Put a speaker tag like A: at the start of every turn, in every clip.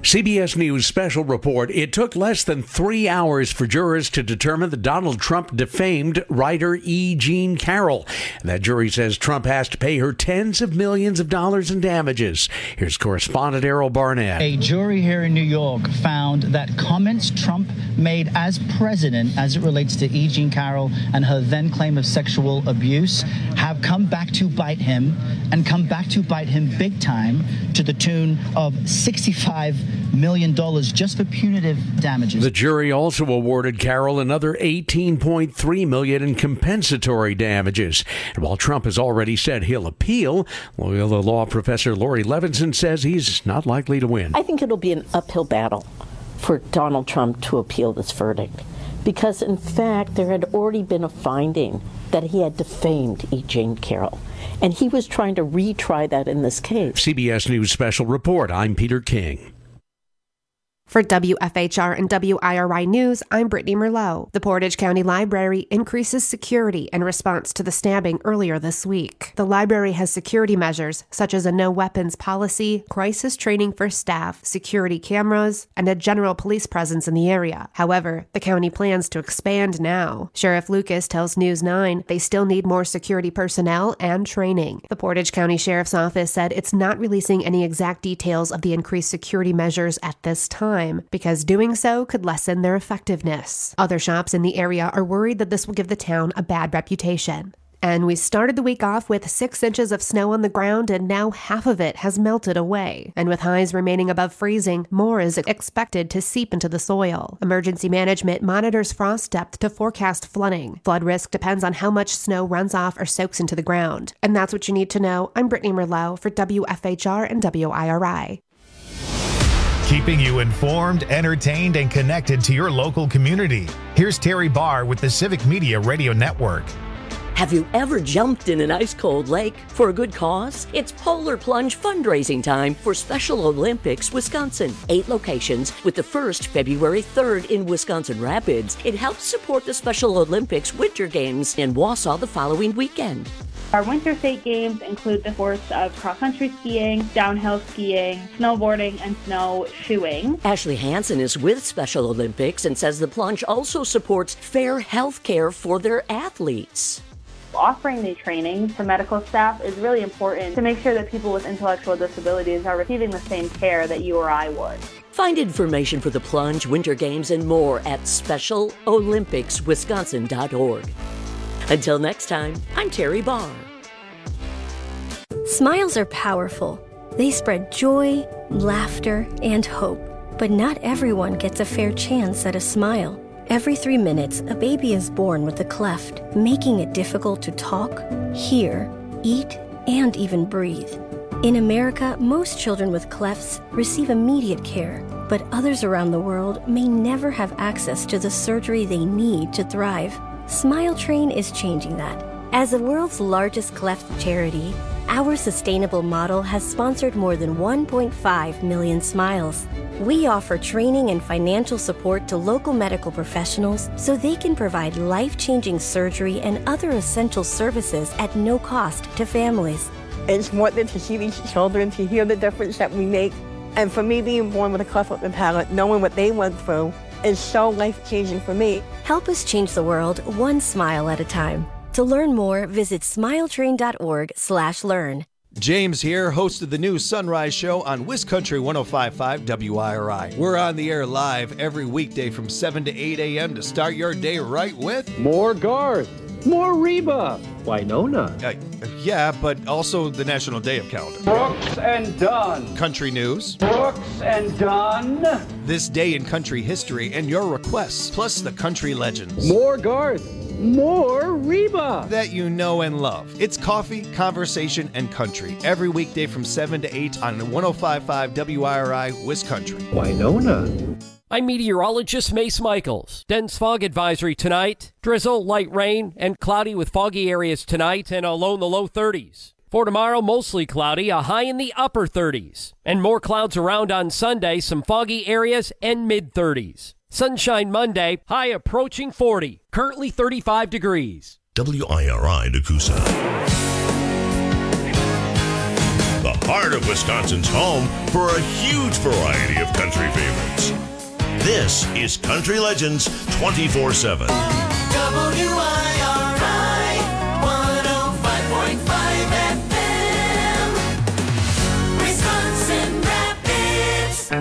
A: CBS News special report. It took less than 3 hours for jurors to determine that Donald Trump defamed writer E. Jean Carroll. That jury says Trump has to pay her tens of millions of dollars in damages. Here's correspondent Errol Barnett.
B: A jury here in New York found that comments Trump made as president as it relates to E. Jean Carroll and her then claim of sexual abuse have come back to bite him, and come back to bite him big time, to the tune of $65 million just for punitive damages.
A: The jury also awarded Carroll another $18.3 million in compensatory damages. And while Trump has already said he'll appeal, Loyola law professor Lori Levinson says he's not likely to win.
C: I think it'll be an uphill battle for Donald Trump to appeal this verdict, because in fact there had already been a finding that he had defamed E. Jean Carroll, and he was trying to retry that in this case.
A: CBS News special report. I'm Peter King.
D: For WFHR and WIRI News, I'm Brittany Merlot. The Portage County Library increases security in response to the stabbing earlier this week. The library has security measures such as a no weapons policy, crisis training for staff, security cameras, and a general police presence in the area. However, the county plans to expand now. Sheriff Lucas tells News 9 they still need more security personnel and training. The Portage County Sheriff's Office said it's not releasing any exact details of the increased security measures at this time, because doing so could lessen their effectiveness. Other shops in the area are worried that this will give the town a bad reputation. And we started the week off with 6 inches of snow on the ground, and now half of it has melted away. And with highs remaining above freezing, more is expected to seep into the soil. Emergency management monitors frost depth to forecast flooding. Flood risk depends on how much snow runs off or soaks into the ground. And that's what you need to know. I'm Brittany Merlot for WFHR and WIRI.
E: Keeping you informed, entertained, and connected to your local community. Here's Terry Barr with the Civic Media Radio Network.
F: Have you ever jumped in an ice-cold lake for a good cause? It's Polar Plunge fundraising time for Special Olympics Wisconsin. 8 locations, with the first February 3rd in Wisconsin Rapids. It helps support the Special Olympics Winter Games in Wausau the following weekend.
G: Our winter state games include the sports of cross-country skiing, downhill skiing, snowboarding, and snowshoeing.
F: Ashley Hansen is with Special Olympics and says the plunge also supports fair health care for their athletes.
G: Offering the training for medical staff is really important to make sure that people with intellectual disabilities are receiving the same care that you or I would.
F: Find information for the plunge, winter games, and more at specialolympicswisconsin.org. Until next time, I'm Terry Barr.
H: Smiles are powerful. They spread joy, laughter, and hope. But not everyone gets a fair chance at a smile. Every 3 minutes, a baby is born with a cleft, making it difficult to talk, hear, eat, and even breathe. In America, most children with clefts receive immediate care, but others around the world may never have access to the surgery they need to thrive. Smile Train is changing that. As the world's largest cleft charity, our sustainable model has sponsored more than 1.5 million smiles. We offer training and financial support to local medical professionals so they can provide life-changing surgery and other essential services at no cost to families.
I: It's important to see these children, to hear the difference that we make. And for me, being born with a cleft lip and palate, knowing what they went through, is so life-changing for me.
H: Help us change the world one smile at a time. To learn more, visit smiletrain.org/learn.
J: James here, host of the new Sunrise Show on WisCountry 105.5 WIRI. We're on the air live every weekday from 7 to 8 a.m. to start your day right with
K: more Garth, more Reba, Winona.
J: Yeah, but also the National Day of Calendar.
K: Brooks and Dunn.
J: Country news.
K: Brooks and Dunn.
J: This day in country history and your requests, plus the country legends.
K: More Garth, more Reba.
J: That you know and love. It's coffee, conversation, and country. Every weekday from 7 to 8 on 105.5 WIRI, WisCountry.
K: Winona.
L: I'm meteorologist Mace Michaels. Dense fog advisory tonight. Drizzle, light rain, and cloudy with foggy areas tonight and a low in the low 30s. For tomorrow, mostly cloudy, a high in the upper 30s. And more clouds around on Sunday, some foggy areas and mid-30s. Sunshine Monday, high approaching 40. Currently 35 degrees.
M: WIRI Nakusa. The heart of Wisconsin's home for a huge variety of country favorites. This is Country Legends 24/7.
N: WIRI 105.5 FM, Wisconsin Rapids.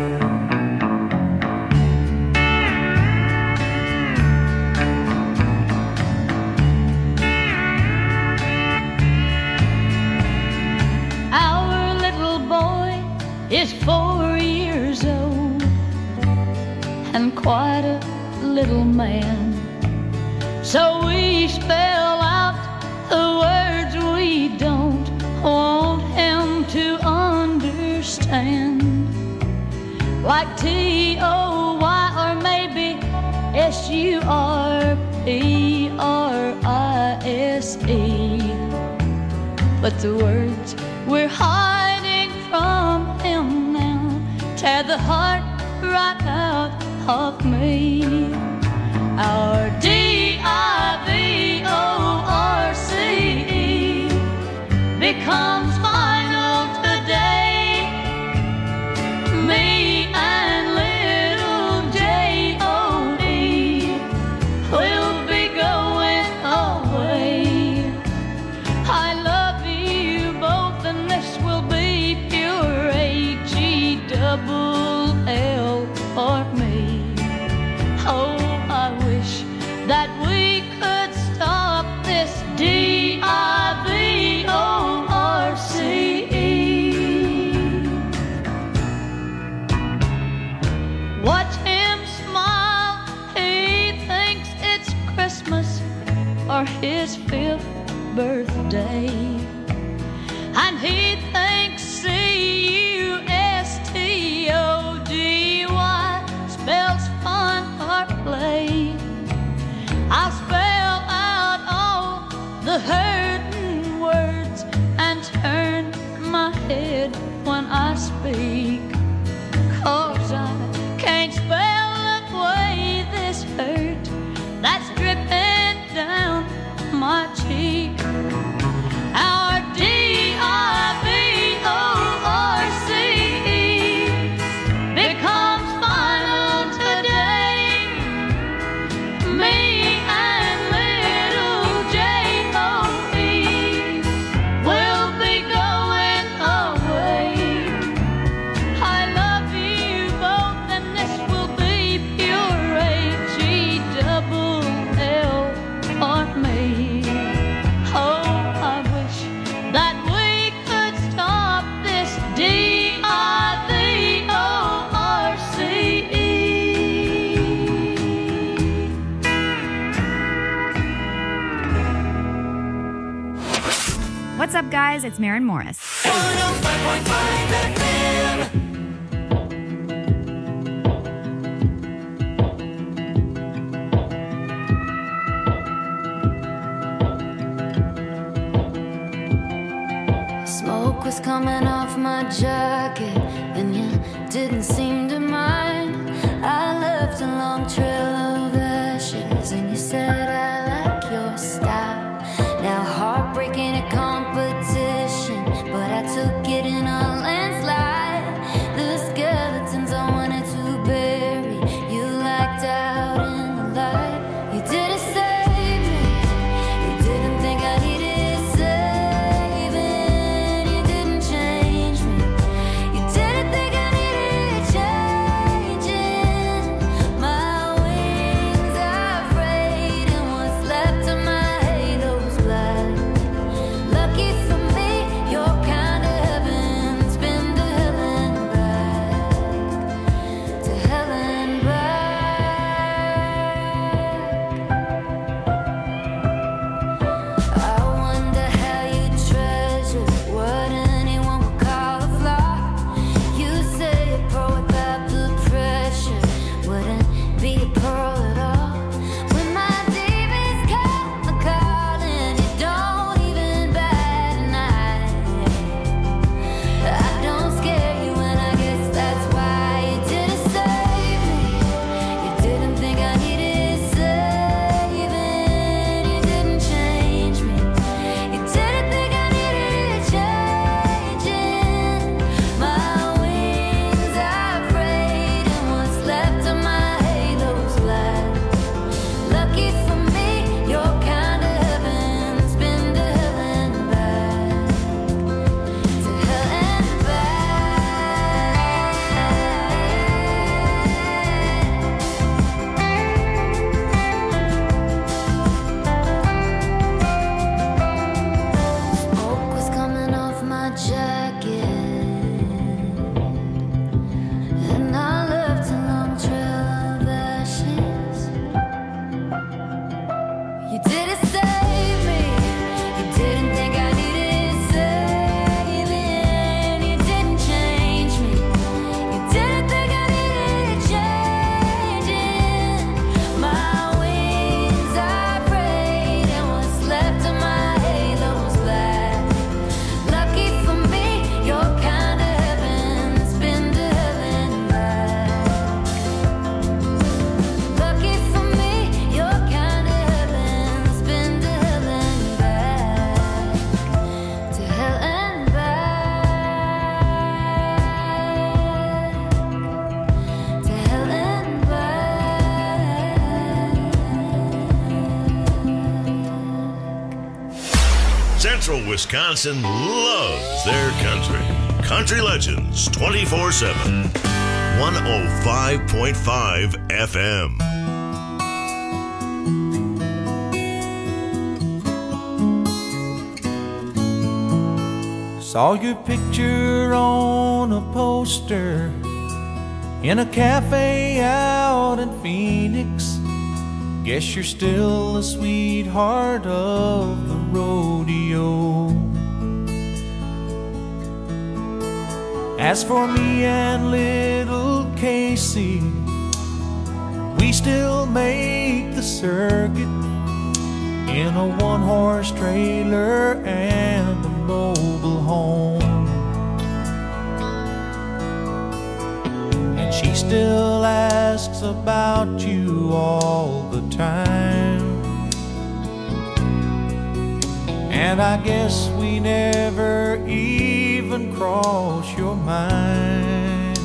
O: Our little boy is 4 years old and quite a little man. So we spell out the words we don't want him to understand, like T-O-Y or maybe S-U-R-P-R-I-S-E. But the words we're hiding from him now tear the heart right out of me. Our D-I-V-O-R-C-E becomes final today. Me and little J-O-E will be going away. I love you both and this will be pure H-E-double-L for me. Oh, I wish that we could stop this D-I-V-O-R-C-E. Watch him smile, he thinks it's Christmas or his 5th birthday. And he thinks C-U-S-T-O-D-Y spells fun or play. I'll spell out all the hurting words and turn my head when I speak, 'cause I can't spell away this hurt that's dripping down my cheek. Our D-I-V-O-R-C-E becomes final today. Me and little J-O-E will be going away. I love you both and this will be pure H-E-double-L for me. Oh, I wish that we could stop this D-I-V-O-R-C-E.
P: What's up, guys? It's Maren Morris.
N: 105.5 FM.
Q: Smoke was coming off my jacket, and you didn't seem to mind. I left a long trail of ashes, and you said I like your style. Now heartbreaking a competition, but I took it in a landslide. The skeletons I wanted to bury, you locked out in the light. You didn't save me, you didn't think I needed saving. You didn't change me, you didn't think I needed change. You didn't save me. You didn't think I needed saving. You didn't change me. You didn't think I needed changing. My wings are frayed and what's left of my halo's black. Lucky for me, your kind of heaven's been to heaven and back. Lucky for me, your kind of heaven's been to heaven and back. To hell and back. To hell and back.
M: Central Wisconsin loves their country. Country Legends 24/7. 105.5 FM.
R: Saw your picture on a poster in a cafe out in Phoenix. Guess you're still the sweetheart of the rodeo. As for me and little Casey, we still make the circuit in a one-horse trailer and a mobile home. And she still asks about you all the time. And I guess we never even cross your mind.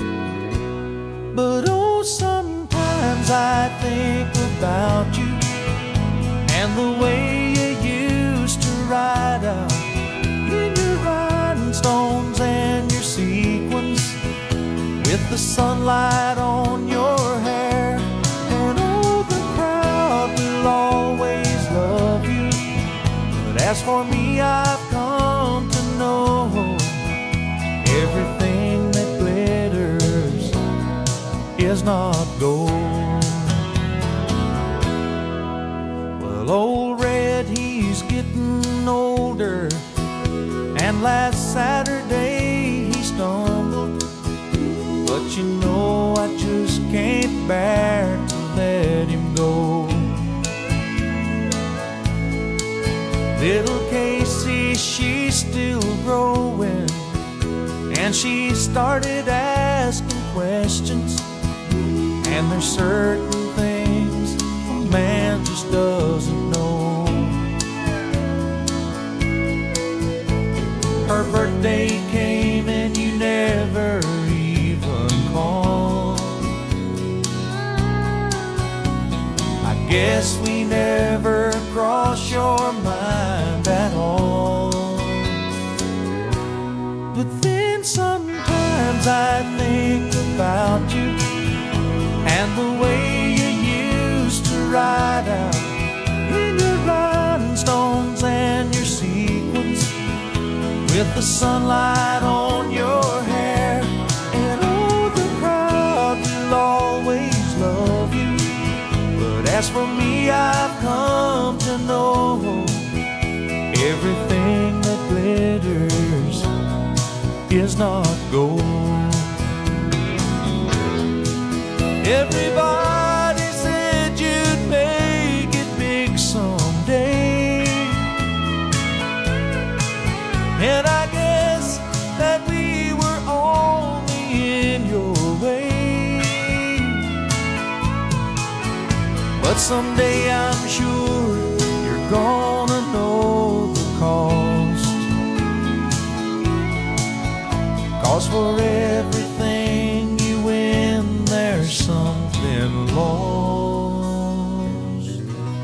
R: But oh, sometimes I think about you and the way you used to ride out in your rhinestones and your sequins, with the sunlight on your hair. And oh, the crowd will always love you. But as for me, I've come to know everything that glitters is not gold. Well, old Red, he's getting older, and last Saturday he stumbled. But you know I just can't bear to let him go. Little Casey, she's still growing, and she started asking questions. And there's certain things a man just doesn't know. Her birthday came and you never even called. I guess we never crossed your mind at all. But then sometimes I think about you and the way you used to ride out in your rhinestones and your sequins, with the sunlight on your hair. And oh, the crowd will always love you. But as for me, I've come to know everything that glitters is not gold. Everybody said you'd make it big someday, and I guess that we were only in your way. But someday I'm sure you're gonna know the cost. 'Cause for everything you win, there's something lost.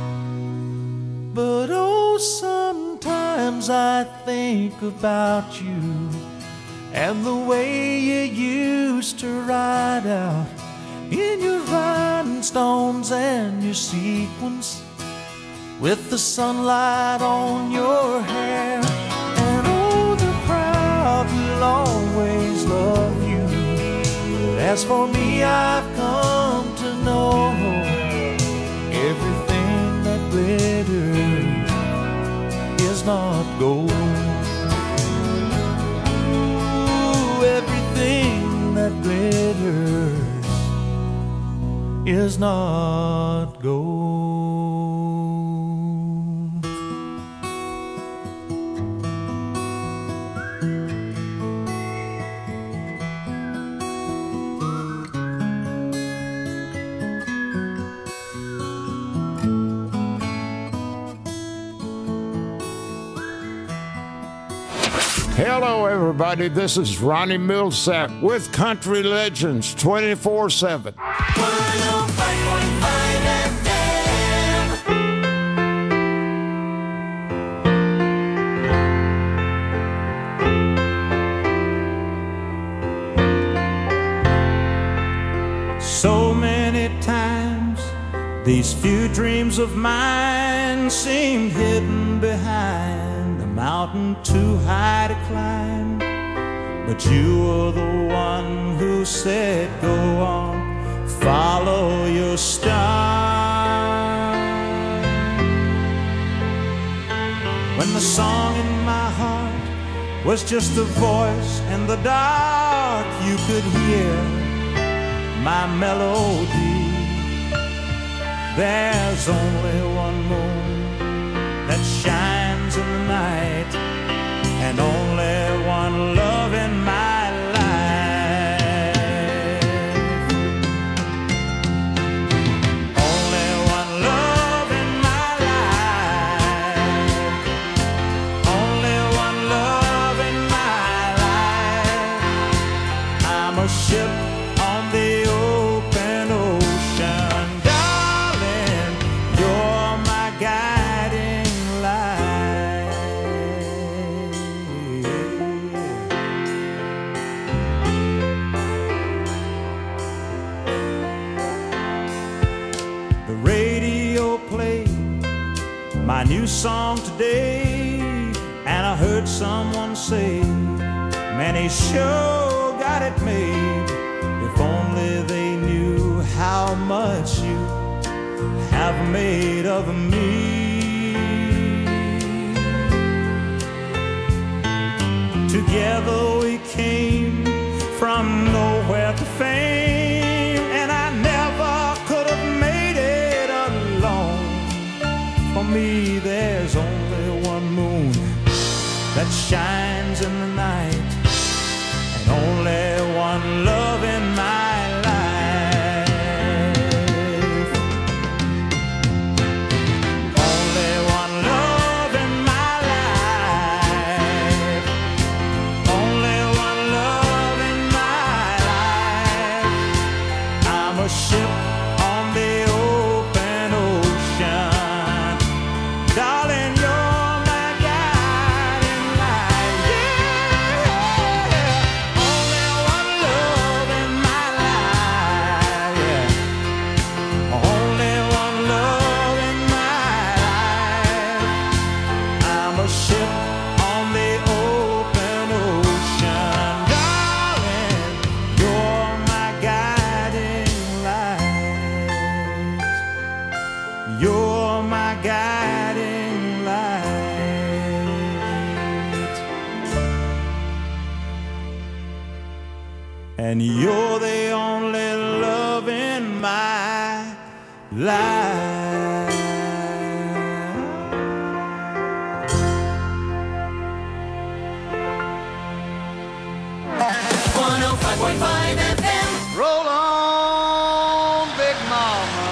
R: But oh, sometimes I think about you and the way you used to ride out in your rhinestones and your sequins, with the sunlight on your hair. And oh, the crowd will always love you. But as for me, I've come to know everything that glitters not gold. Ooh, everything that glitters is not gold.
S: Hello, everybody. This is Ronnie Millsap with Country Legends 24/7.
N: 105.5 FM.
R: So many times these few dreams of mine seemed hidden behind a mountain too high to climb. But you were the one who said, go on, follow your star. When the song in my heart was just a voice in the dark, you could hear my melody. There's only one moon that shines in the night, and only one love in my life. Only one love in my life. Only one love in my life. I'm a ship on the open ocean, darling, you're my guiding light. The radio played my new song today, and I heard someone say, man, he sure got it made. If only they knew how much you have made of me. Together we came from nowhere to fame, and I never could have made it alone. For me there's only one moon that shines in the night, and only one love in my life. Only one love in my life. Only one love in my life. I'm a ship on the open ocean, darling, you're my guiding light. Yeah. Only one love in my life. Yeah. Only one love in my life. I'm a ship on the open ocean, darling, you're my guiding light. You're my guiding light. And you're the only love in my life.
N: 105.5 FM.
R: Roll on, Big Mama.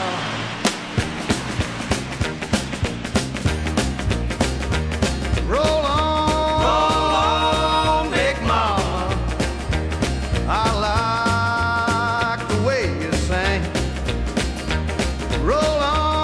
R: Roll on, Big Mama. I like the way you sing. Roll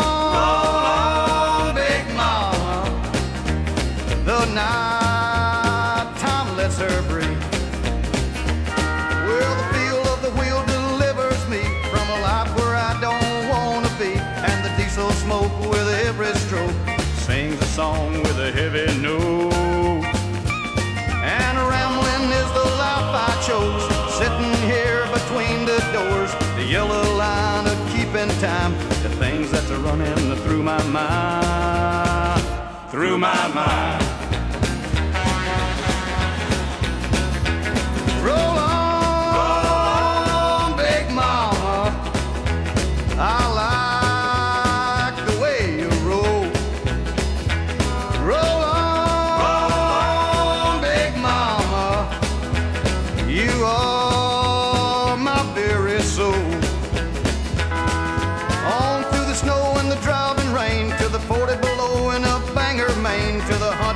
R: on, Big Mama. The night time lets her breathe. Well, the feel of the wheel delivers me from a life where I don't want to be. And the diesel smoke with every stroke sings a song with a heavy note. And rambling is the life I chose, sitting here between the doors, the yellow line of keeping time to things that's running through my mind, through my mind.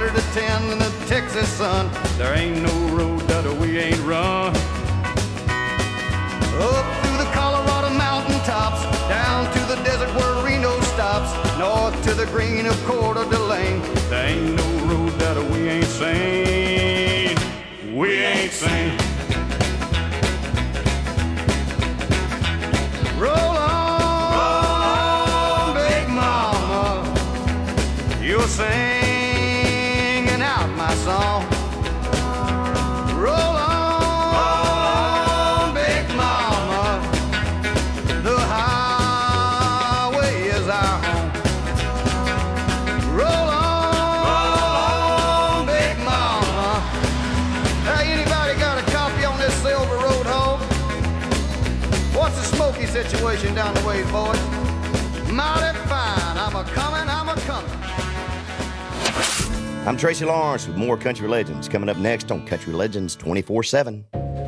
T: 100 to 10 in the Texas sun. There ain't no road that we ain't run. Up through the Colorado mountain tops, down to the desert where Reno stops, north to the green of Coeur d'Alene. There ain't no road that we ain't seen. We ain't seen. Roll on, big mama, you're singing out my song. Roll on, big mama, the highway is our home. Roll on, big mama. Hey, anybody got a copy on this Silver Road home? What's the Smoky situation down the ways, boys? Mighty fine. I'm a-comin'.
U: I'm Tracy Lawrence with more Country Legends coming up next on Country Legends 24/7.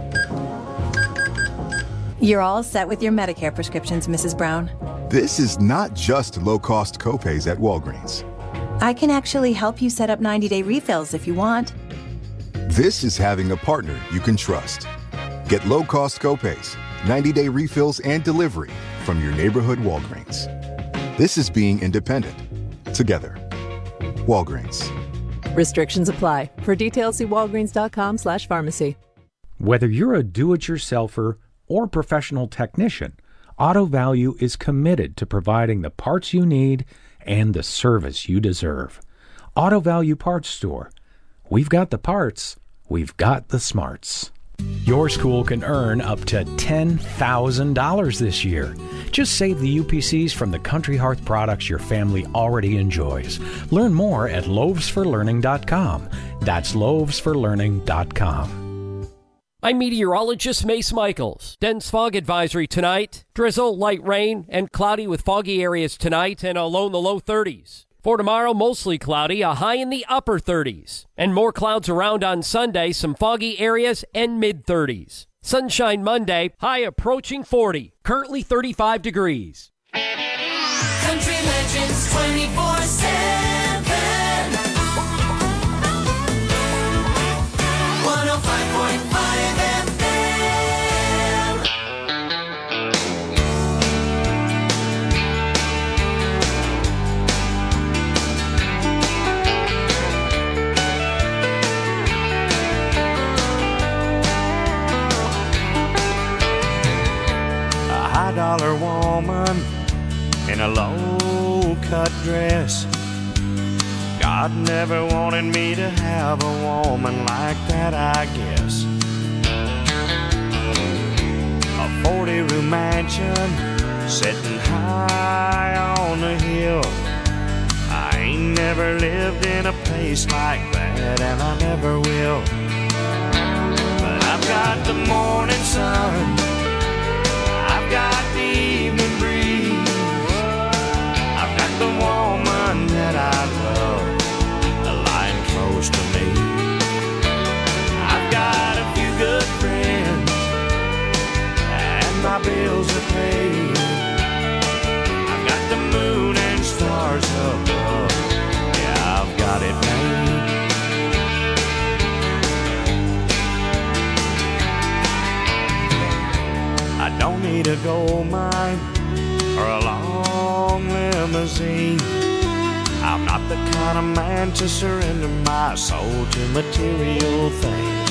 V: You're all set with your Medicare prescriptions, Mrs. Brown.
W: This is not just low-cost copays at Walgreens.
V: I can actually help you set up 90-day refills if you want.
W: This is having a partner you can trust. Get low-cost copays, 90-day refills, and delivery from your neighborhood Walgreens. This is being independent. Together. Walgreens.
X: Restrictions apply. For details, see walgreens.com/pharmacy.
Y: Whether you're a do-it-yourselfer or professional technician, Auto Value is committed to providing the parts you need and the service you deserve. Auto Value Parts Store. We've got the parts. We've got the smarts. Your school can earn up to $10,000 this year. Just save the UPCs from the Country Hearth products your family already enjoys. Learn more at loavesforlearning.com. That's loavesforlearning.com.
L: I'm meteorologist Mace Michaels. Dense fog advisory tonight. Drizzle, light rain, and cloudy with foggy areas tonight and a low in the low 30s. For tomorrow, mostly cloudy, a high in the upper 30s. And more clouds around on Sunday, some foggy areas and mid-30s. Sunshine Monday, high approaching 40. Currently 35 degrees.
N: Country Legends 24/7. 105.5 FM.
R: $1 woman in a low-cut dress. God never wanted me to have a woman like that, I guess. A 40-room mansion sitting high on the hill. I ain't never lived in a place like that, and I never will. But I've got the morning sun, I've got the evening breeze, I've got the woman that I love lying close to me. I've got a few good friends and my bills are paid. I've got the moon and stars above, yeah, I've got it made. I don't need a gold mine or a long limousine. I'm not the kind of man to surrender my soul to material things.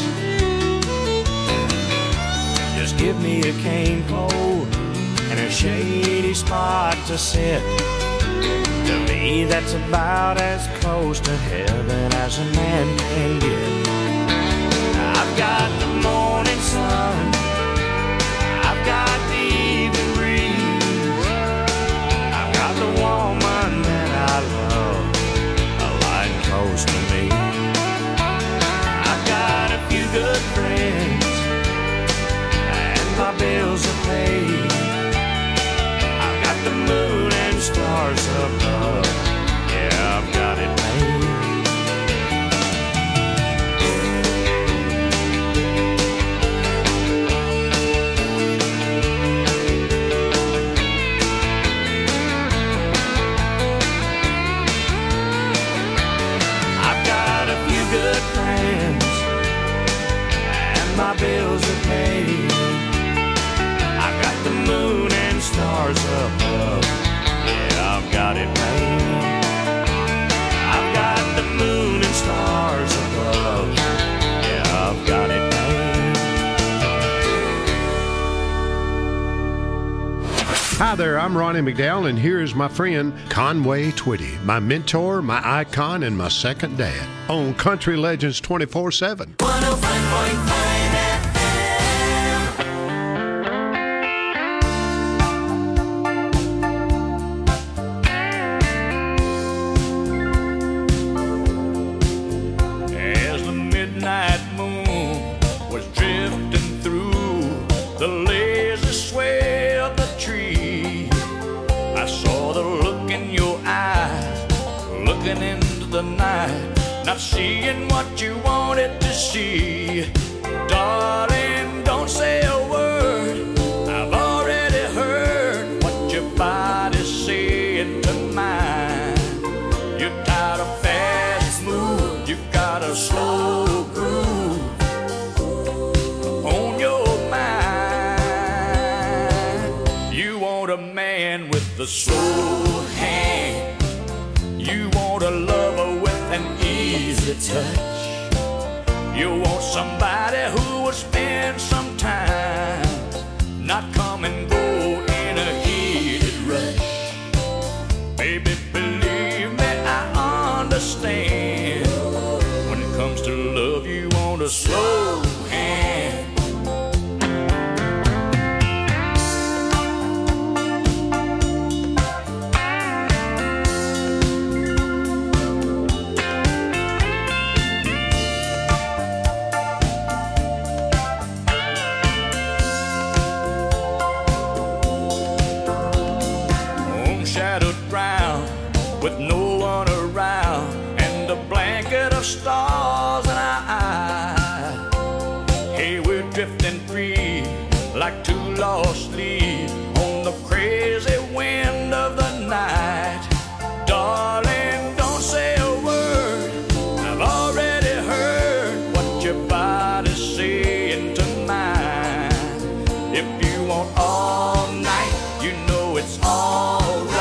R: Just give me a cane pole and a shady spot to sit. To me, that's about as close to heaven as a man can get. I've got the morning sun, I've got the evening breeze, I've got the woman that I love lying close to me. I've got a few good friends and my bills are paid. I've got the moon and stars above, yeah, I've got it made. refills of me. I got the moon and stars above. Yeah, I've got it made. I've got the moon and stars above. Yeah, I've got it made.
A: Hi there, I'm Ronnie McDowell, and here is my friend Conway Twitty, my mentor, my icon, and my second dad on Country Legends 24/7.
N: 105.5
T: As the midnight moon was drifting through the lazy sway of the tree, I saw the look in your eyes, looking into the night, not seeing what you wanted to see. Darling, don't say a word, I've already heard what your body's saying to mine. You're tired of fast moves, you got a slow groove on your mind. You want a man with a slow hand, you want a lover with an easy touch. You want somebody who will spend some time, not come and go in a heated rush. Baby, believe me, I understand. When it comes to love, you want a slow hand. Shadowed ground with no one around, and a blanket of stars in our eyes. Hey, we're drifting free like two lost leaves on the crazy wind of the night. Darling, don't say a word, I've already heard what your body's saying to mine. If you want all night, you know it's all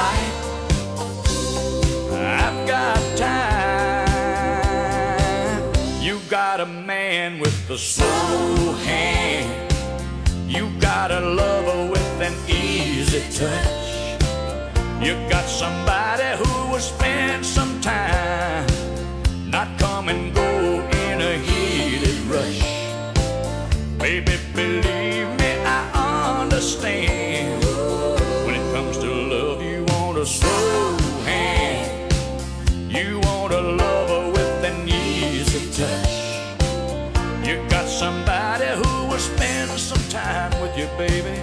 T: a man with a slow hand, you got a lover with an easy touch. You got somebody who will spend some time, not come and go in a heated rush. Baby, believe me, I understand. When it comes to love, you want a slow hand, you want a lover with an easy touch. You got somebody who will spend some time with you, baby.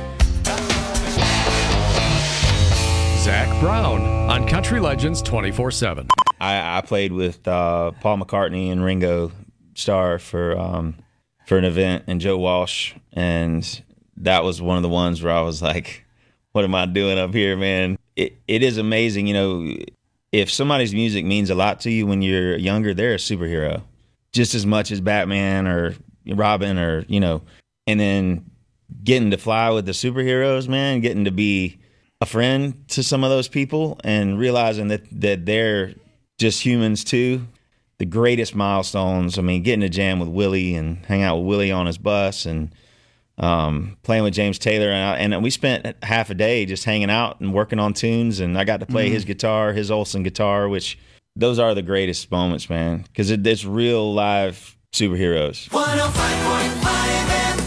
B: Zach Brown on Country Legends 24/7.
C: I played with Paul McCartney and Ringo Starr for an event, and Joe Walsh, and that was one of the ones where I was like, what am I doing up here, man? It is amazing, you know, if somebody's music means a lot to you when you're younger, they're a superhero. Just as much as Batman or Robin or, you know, and then getting to fly with the superheroes, man, getting to be a friend to some of those people and realizing that they're just humans too. The greatest milestones, I mean, getting to jam with Willie and hang out with Willie on his bus and playing with James Taylor. And we spent half a day just hanging out and working on tunes, and I got to play his guitar, his Olsen guitar, which those are the greatest moments, man, because it's real live superheroes.
N: 105.5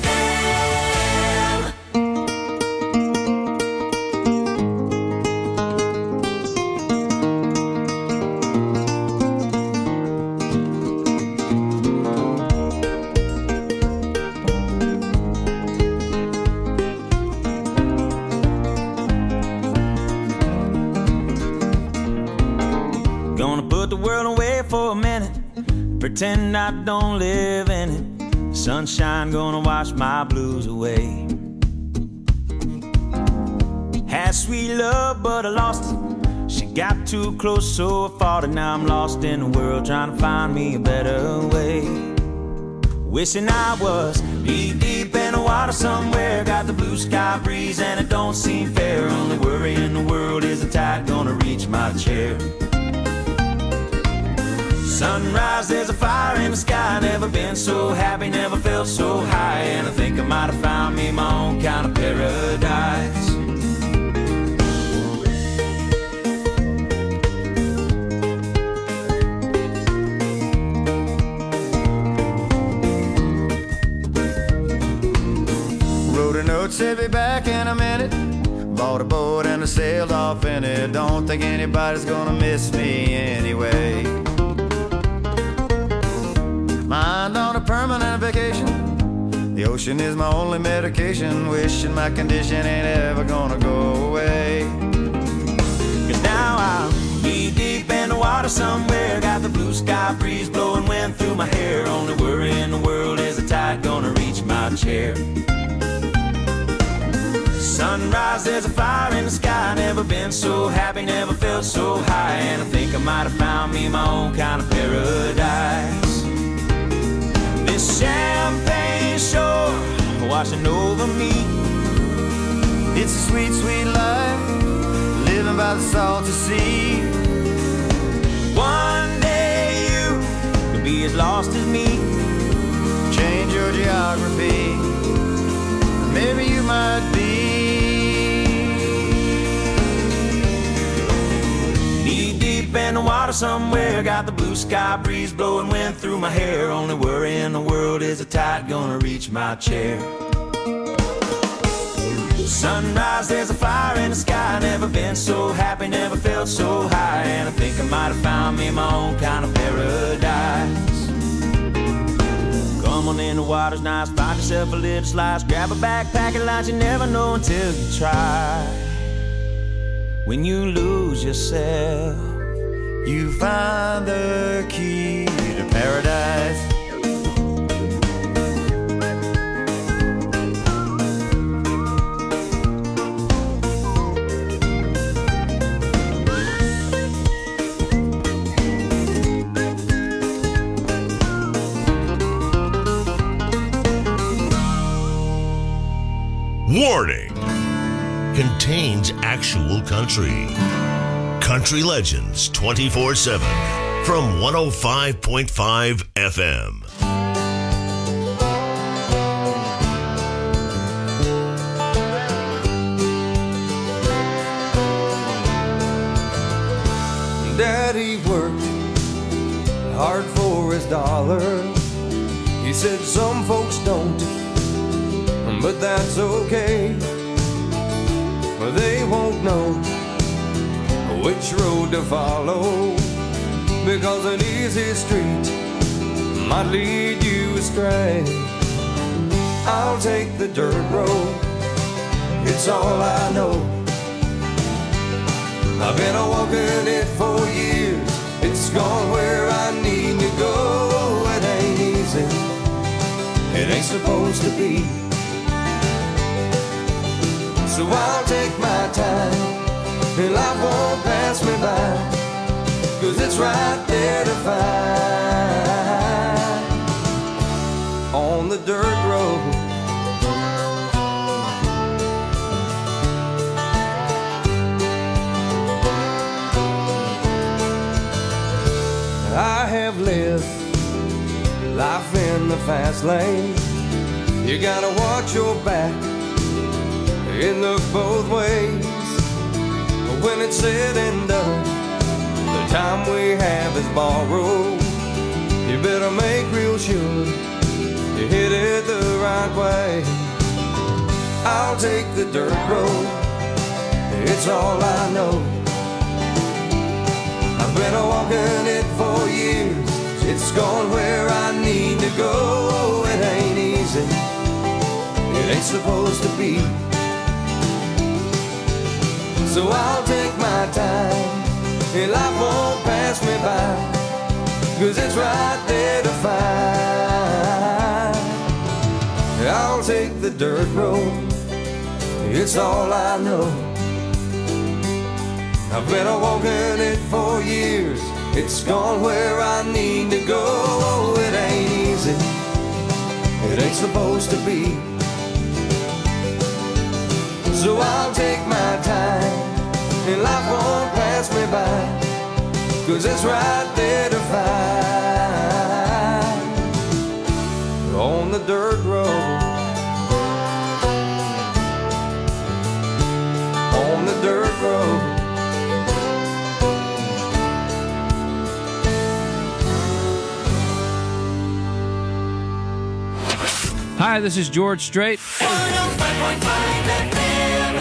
R: Gonna put the world away for a minute, pretend I don't live in it. Sunshine gonna wash my blues away. Had sweet love, but I lost it. She got too close, so I fought it. Now I'm lost in the world, trying to find me a better way.
D: Wishing I was deep in the water somewhere. Got the blue sky breeze and it don't seem fair. Only worry in the world is the tide gonna reach my chair. Sunrise, there's a fire in the sky. Never been so happy, never felt so high. And I think I might have found me my own kind of paradise.
T: Wrote a note, said be back in a minute. Bought a boat and I sailed off in it. Don't think anybody's gonna miss me anyway. Mind on a permanent vacation. The ocean is my only medication. Wishing my condition ain't ever gonna go away.
D: Cause now I'm deep in the water somewhere. Got the blue sky breeze blowing wind through my hair. Only worry in the world is the tide gonna reach my chair. Sunrise, there's a fire in the sky. Never been so happy, never felt so high. And I think I might have found me my own kind of paradise. This champagne shore washing over me.
T: It's a sweet, sweet life, living by the salty sea.
D: One day you could be as lost as me.
T: Change your geography, maybe you might be.
D: Deep in the water somewhere. Got the blue sky breeze blowing wind through my hair. Only worry in the world is the tide gonna reach my chair. Sunrise, there's a fire in the sky. Never been so happy, never felt so high. And I think I might have found me my own kind of paradise. Come on in, the water's nice. Find yourself a little slice. Grab a backpack and lunch. You never know until you try. When you lose yourself,
T: you find the key to paradise.
M: Warning! Contains actual country. Country Legends 24/7 from 105.5 FM.
R: Daddy worked hard for his dollar. He said some folks don't, but that's okay. They won't know which road to follow, because an easy street might lead you astray. I'll take the dirt road, it's all I know. I've been walking it for years, it's gone where I need to go. It ain't easy, it ain't supposed to be. So I'll take my time, and life won't pass me by, 'cause it's right there to find on the dirt road. I have lived life in the fast lane. You gotta watch your back, it look both ways. When it's said and done, the time we have is borrowed. You better make real sure you hit it the right way. I'll take the dirt road, it's all I know. I've been walking it for years, it's gone where I need to go. It ain't easy, it ain't supposed to be. So I'll take my time, and life won't pass me by, 'cause it's right there to find. I'll take the dirt road, it's all I know. I've been walking it for years, it's gone where I need to go. It ain't easy, supposed to be. So I'll take my time, and life won't pass me by, 'cause it's right there to find on the dirt road. On the dirt road.
E: Hi, this is George Strait.
N: 105.5 FM.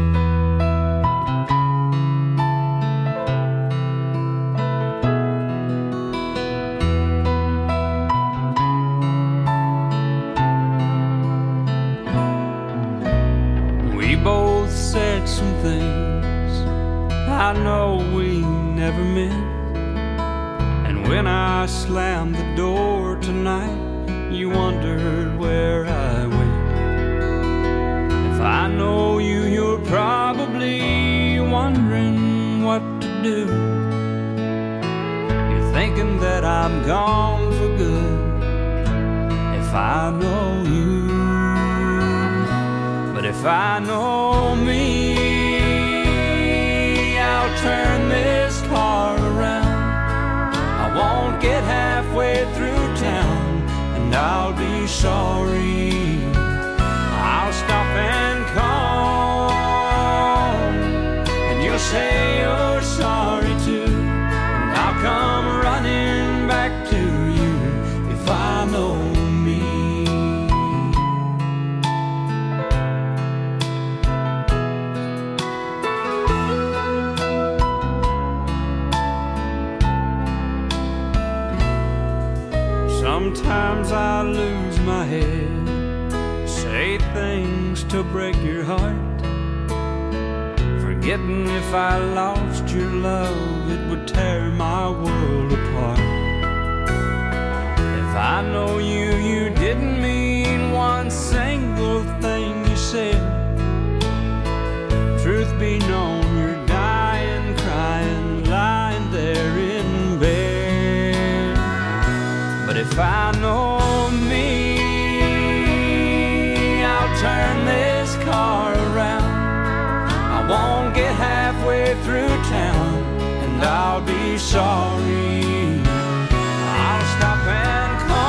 F: We both said some things I know we never meant, and when I slammed the door tonight, you wondered where I went. If I know you, you're probably wondering what to do. You're thinking that I'm gone for good. If I know you, but if I know me, I'll turn this car around. I won't get halfway through town, I'll be sorry. I'll stop and call, and you'll say you're sorry too, and I'll come running back to you if I know me. Sometimes I lose my head, say things to break your heart, forgetting if I lost your love, it would tear my world apart. If I know you, you didn't mean one single thing you said. Truth be known, you're dying, crying, lying there in bed. But if I know me, I'll turn this car around. I won't get halfway through town, and I'll be sorry. I'll stop and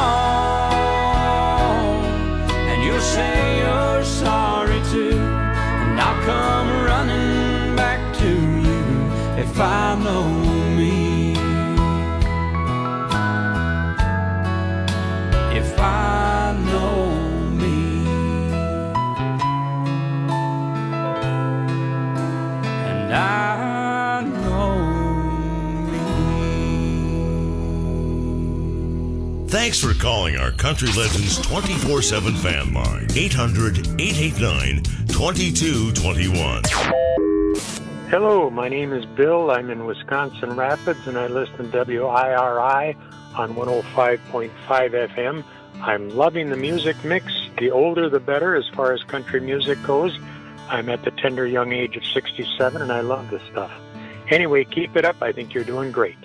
F: call, and you'll say you're sorry too, and I'll come running back to you if I know me. If I know me. And I know me.
M: Thanks for calling our Country Legends 24/7 fan line. 800-889-2221.
G: Hello, my name is Bill. I'm in Wisconsin Rapids, and I listen to WIRI on 105.5 FM. I'm loving the music mix. The older the better as far as country music goes. I'm at the tender young age of 67, and I love this stuff. Anyway, keep it up. I think you're doing great.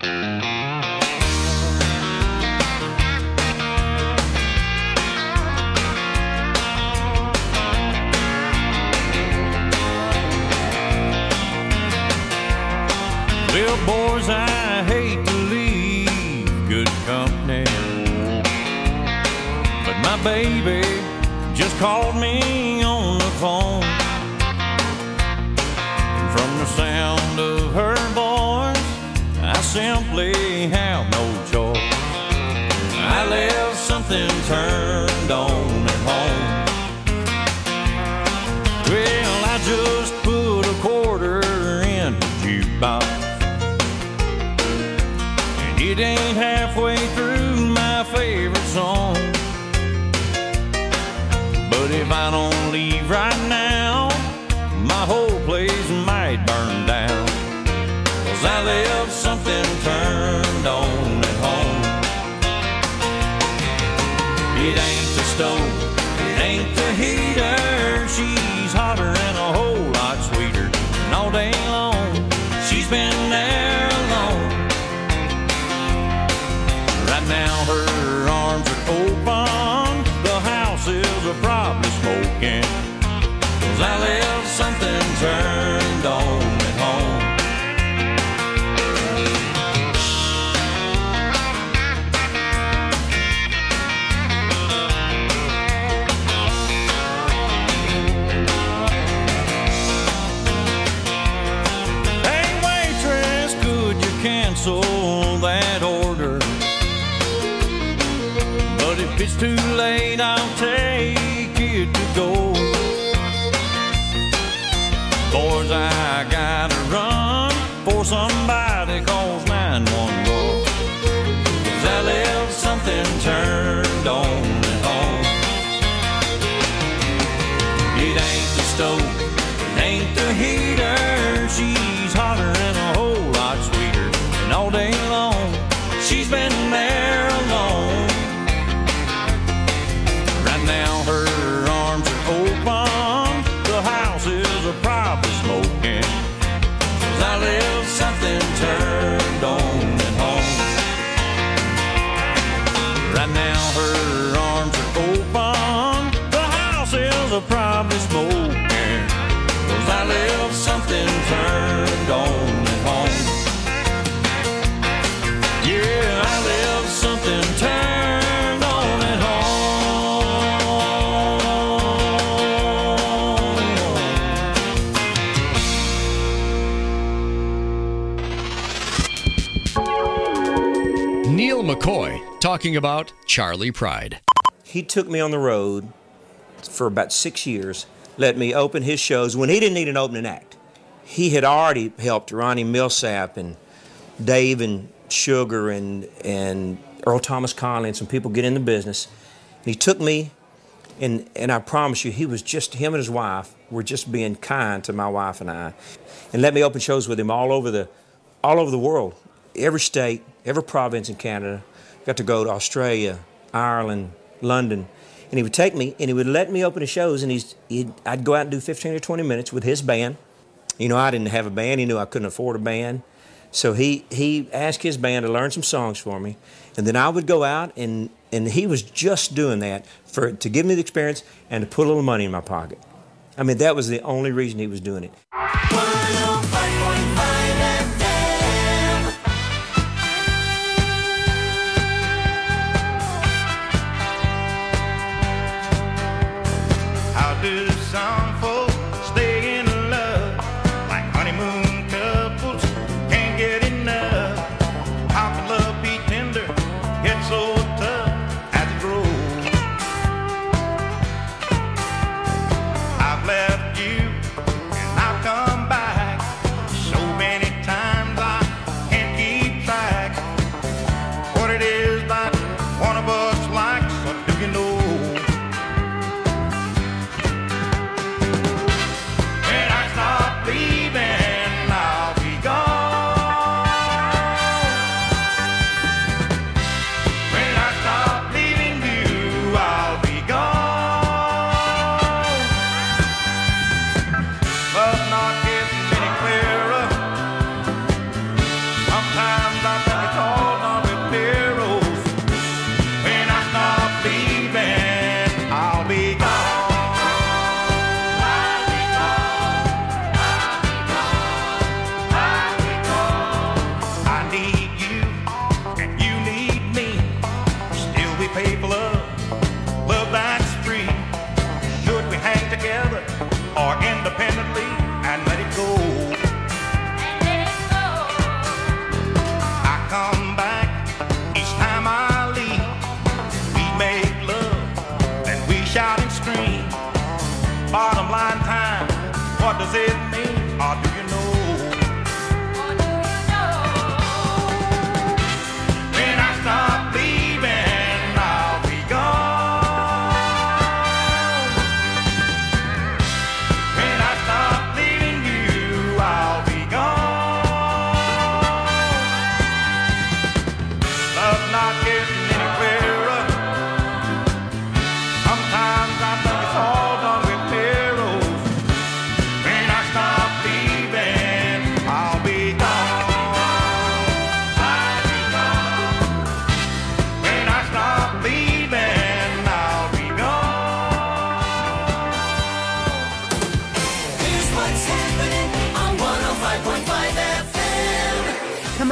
R: Well, boys, I hate to leave good company, but my baby just called me on the phone. And from the sound of her voice, I simply have no choice. I left something turned on at home. Well, I just put a quarter in the jukebox, and it ain't halfway through my favorite song. But if I don't leave right now, my whole place might burn down, 'cause I left something turned on at home. It ain't the stove, it ain't the heater, she's hotter and a whole lot sweeter, and all day long she's been there alone. Right now her arms are open, the house is
D: smoking, 'cause I left something turned on at home. Hey waitress, could you cancel that order? But if it's too late, I'll take it to go. Boys, I gotta run for somebody calls 911, 'cause I left something turned on at home. It ain't the stove, it ain't the heater, she's hotter and a whole lot sweeter, and all day long she's been there alone. Right now her arms are open, the house is probably smoking, 'cause I left something turned on at home. Right now her arms are open, the house is probably smoking, 'cause I left something turned on at home. Yeah, I left something turned on at home.
B: Neil McCoy talking about Charley Pride.
H: He took me on the road for about 6 years, let me open his shows when he didn't need an opening act. He had already helped Ronnie Millsap and Dave and Sugar and Earl Thomas Conley and some people get in the business. And he took me, and I promise you, he was just, him and his wife were just being kind to my wife and I, and let me open shows with him all over the world, every state, every province in Canada. Got to go to Australia, Ireland, London, and he would take me and he would let me open the shows, and I'd go out and do 15 or 20 minutes with his band. You know, I didn't have a band. He knew I couldn't afford a band. So he asked his band to learn some songs for me, and then I would go out, and he was just doing that to give me the experience and to put a little money in my pocket. I mean, that was the only reason he was doing it.
N: 105.5 FM.
T: How do some folks stay in love like honeymoon couples? Can't get enough. How can love be tender, get so tough as it grows? I've left you and I've come back.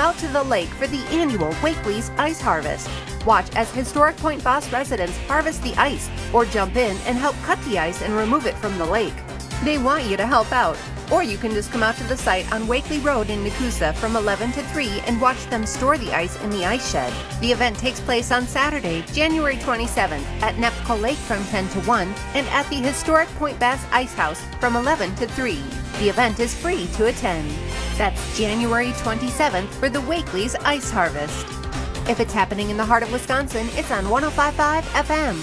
I: out to the lake for the annual Wakely's Ice Harvest. Watch as Historic Point Boss residents harvest the ice or jump in and help cut the ice and remove it from the lake. They want you to help out. Or you can just come out to the site on Wakely Road in Nakusa from 11 to 3 and watch them store the ice in the ice shed. The event takes place on Saturday, January 27th at Nepco Lake from 10 to 1 and at the Historic Point Bass Ice House from 11 to 3. The event is free to attend. That's January 27th for the Wakely's Ice Harvest. If it's happening in the heart of Wisconsin, it's on 105.5 FM.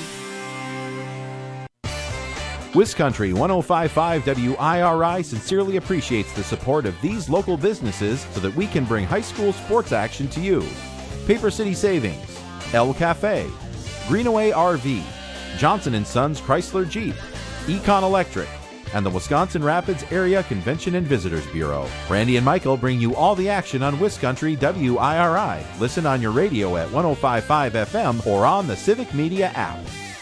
J: WisCountry 105.5 WIRI sincerely appreciates the support of these local businesses so that we can bring high school sports action to you. Paper City Savings, El Cafe, Greenaway RV, Johnson & Sons Chrysler Jeep, Econ Electric, and the Wisconsin Rapids Area Convention and Visitors Bureau. Randy and Michael bring you all the action on WisCountry WIRI. Listen on your radio at 105.5 FM or on the Civic Media app.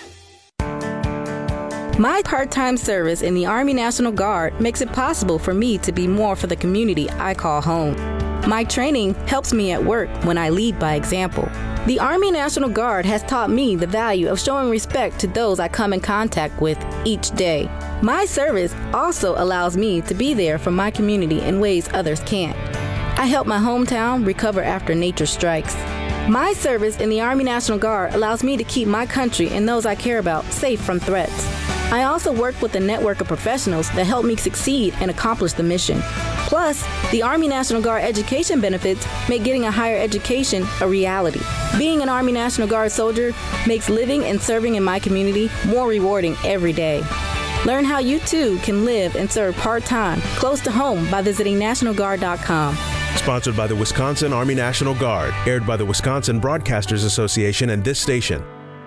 K: My part-time service in the Army National Guard makes it possible for me to be more for the community I call home. My training helps me at work when I lead by example. The Army National Guard has taught me the value of showing respect to those I come in contact with each day. My service also allows me to be there for my community in ways others can't. I help my hometown recover after nature strikes. My service in the Army National Guard allows me to keep my country and those I care about safe from threats. I also work with a network of professionals that help me succeed and accomplish the mission. Plus, the Army National Guard education benefits make getting a higher education a reality. Being an Army National Guard soldier makes living and serving in my community more rewarding every day. Learn how you too can live and serve part-time close to home by visiting NationalGuard.com.
O: Sponsored by the Wisconsin Army National Guard. Aired by the Wisconsin Broadcasters Association and this station.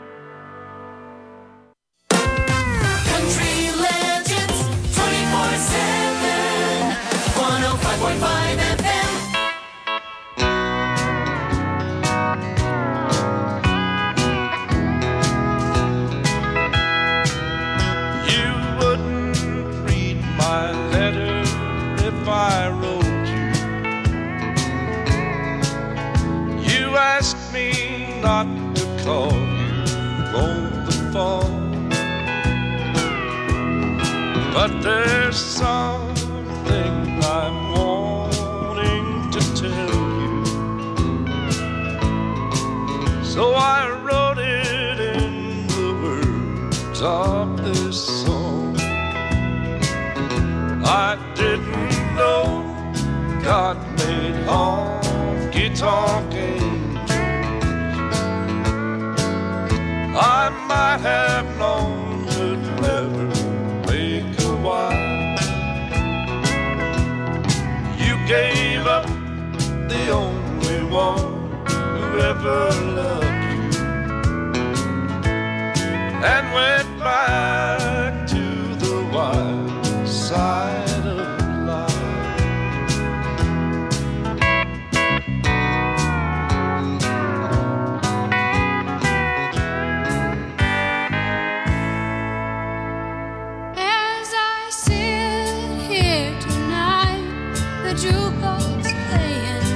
N: Country Legends 24/7, 105.5 FM.
R: You wouldn't read my letter if I wrote. You asked me not to call you on the phone, but there's something I'm wanting to tell you, so I wrote it in the words of this song. I didn't know God made honky-tonk angels. I might have known you'd never make a wife. You gave up the only one who ever loved you and went back to the wild side of
N: jukebox playing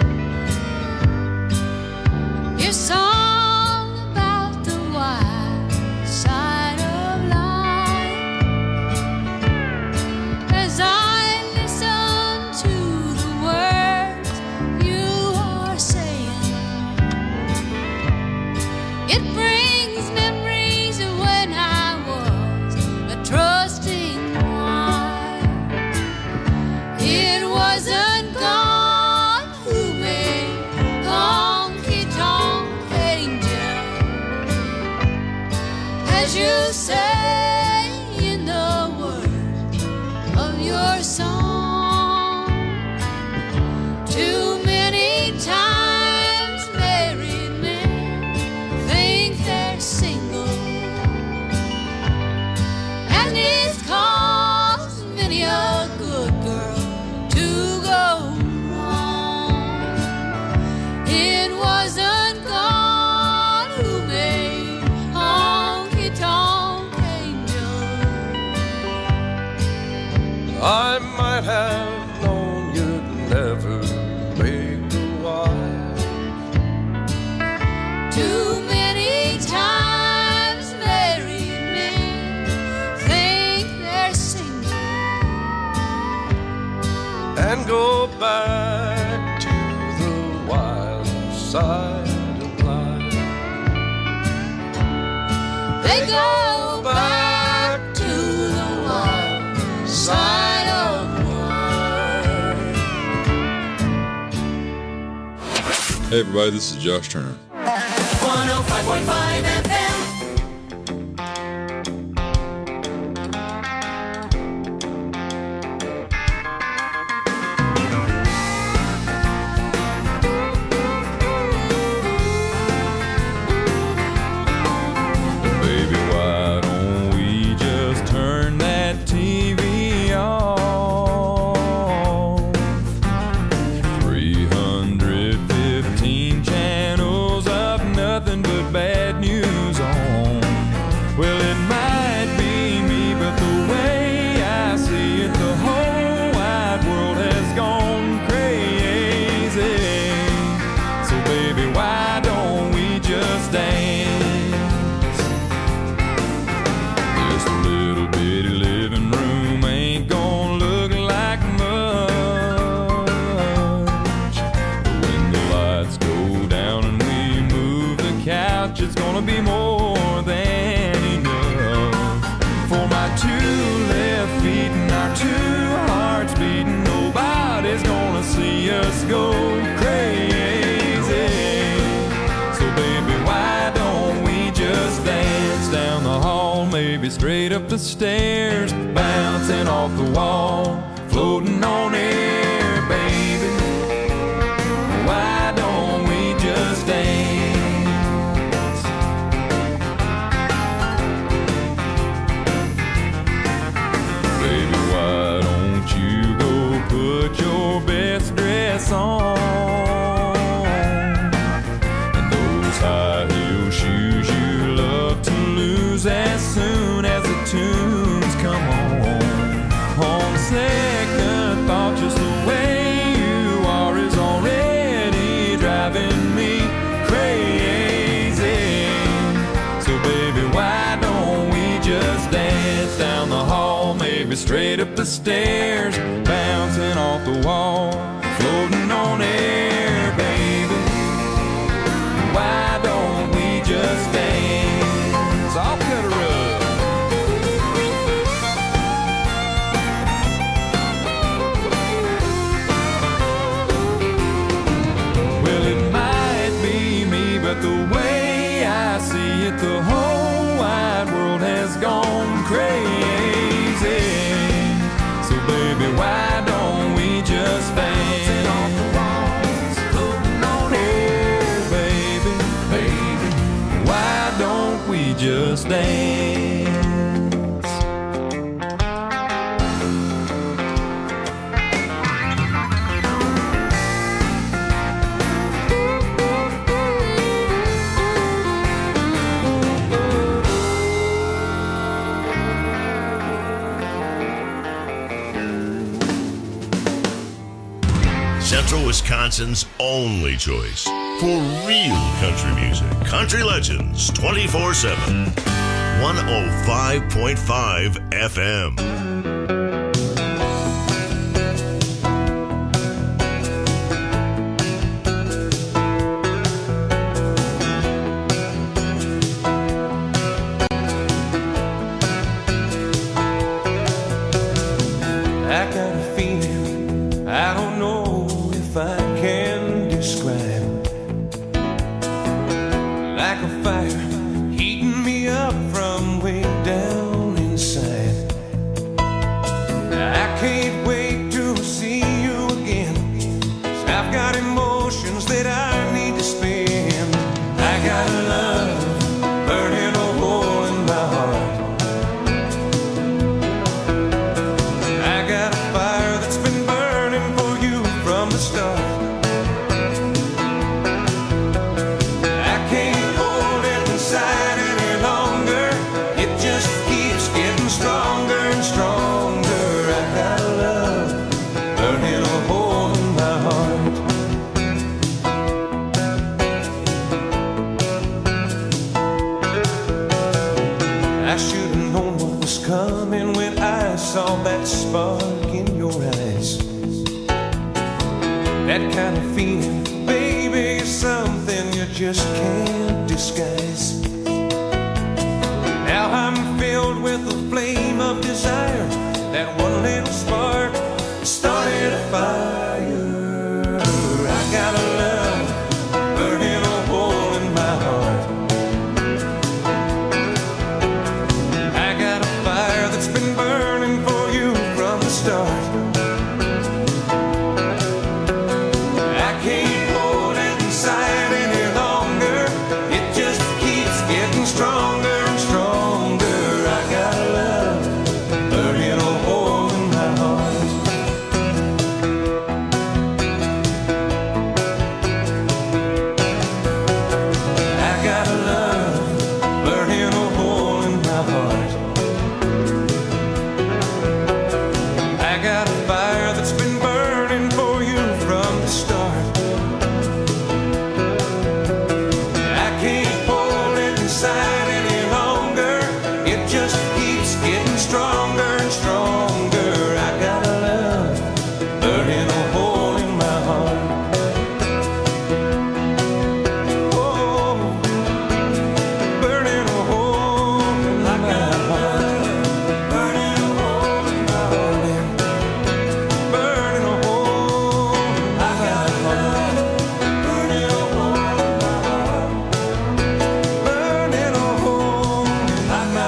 N: your song about the wild side of life. As I listen to the words you are saying, it brings memories of when I was a trusting wife. It wasn't God who made honky-tonk angels, as you say in the words of your song. Too many times married men think they're single, and it's caused many a good girl to go wrong. It wasn't God who made honky-tonk
R: go back to the wild side of life.
N: They go back to the wild side of life.
P: Hey everybody, this is Josh Turner.
N: 105.5 FM.
R: It's gonna be more than enough for my two left feet and our two hearts beating. Nobody's gonna see us go crazy. So baby, why don't we just dance down the hall, maybe straight up the stairs, bouncing off the wall, floating on air, baby. Why don't we just dance? Put your best dress on and those high heel shoes you love to lose as soon as the tunes come on. On second thought, just the way you are is already driving me crazy. So baby, why don't we just dance down the hall, maybe straight up the stairs, bouncing off the wall, floating on air, baby. Why don't we just dance? I'll cut a rug. Well, it might be me, but the way I see it, the whole wide world has gone crazy. So baby, why don't we just dance off the walls, floating on air, baby, baby. Why don't we just dance?
M: Central Wisconsin's only choice for real country music. Country Legends 24/7. 105.5 FM.
R: Coming when I saw that spark in your eyes. That kind of feeling, baby, is something you just can't disguise. Now I'm filled with the flame of desire. That one little spark started a fire. I got a love burning a hole in my heart. I got a fire that's been burning for you from the start. I can't hold it inside any longer. It just keeps getting stronger and stronger. I got a love burning a hole in my heart. I got a love burning a hole in my heart. I got a fire that's been burning for you from the start. I can't hold it inside any longer. It just keeps getting stronger and stronger. I got a love burning a hole in my heart. Oh, burning a hole in my heart. Burning a hole in my heart. Burning a hole in my heart. Burning a hole in my heart. Burning a hole in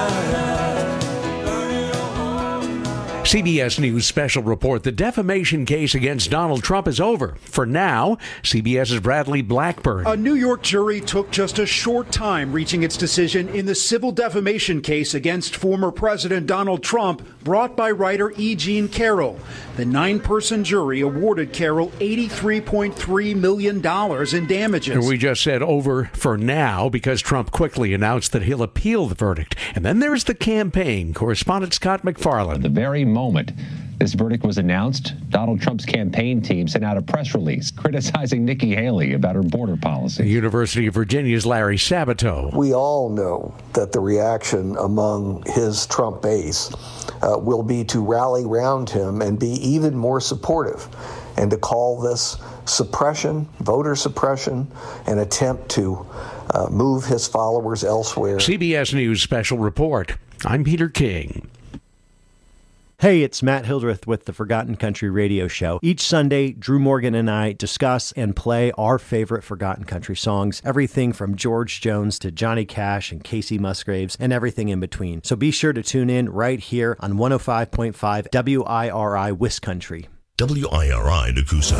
R: my heart.
P: CBS News special report. The defamation case against Donald Trump is over. For now, CBS's Bradley Blackburn.
Q: A New York jury took just a short time reaching its decision in the civil defamation case against former President Donald Trump, brought by writer E. Jean Carroll. The 9-person jury awarded Carroll $83.3 million in damages.
P: We just said over for now because Trump quickly announced that he'll appeal the verdict. And then there's the campaign. Correspondent Scott McFarland.
S: The very moment this verdict was announced, Donald Trump's campaign team sent out a press release criticizing Nikki Haley about her border policy.
P: The University of Virginia's Larry Sabato.
U: We all know that the reaction among his Trump base will be to rally around him and be even more supportive, and to call this suppression, voter suppression, an attempt to move his followers elsewhere.
P: CBS News special report. I'm Peter King.
V: Hey, it's Matt Hildreth with the Forgotten Country Radio Show. Each Sunday, Drew Morgan and I discuss and play our favorite Forgotten Country songs, everything from George Jones to Johnny Cash and Casey Musgraves and everything in between. So be sure to tune in right here on 105.5 WIRI Wiscountry.
M: WIRI Nakusa.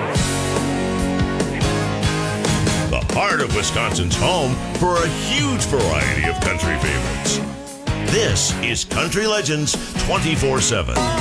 M: The heart of Wisconsin's home for a huge variety of country favorites. This is Country Legends 24/7.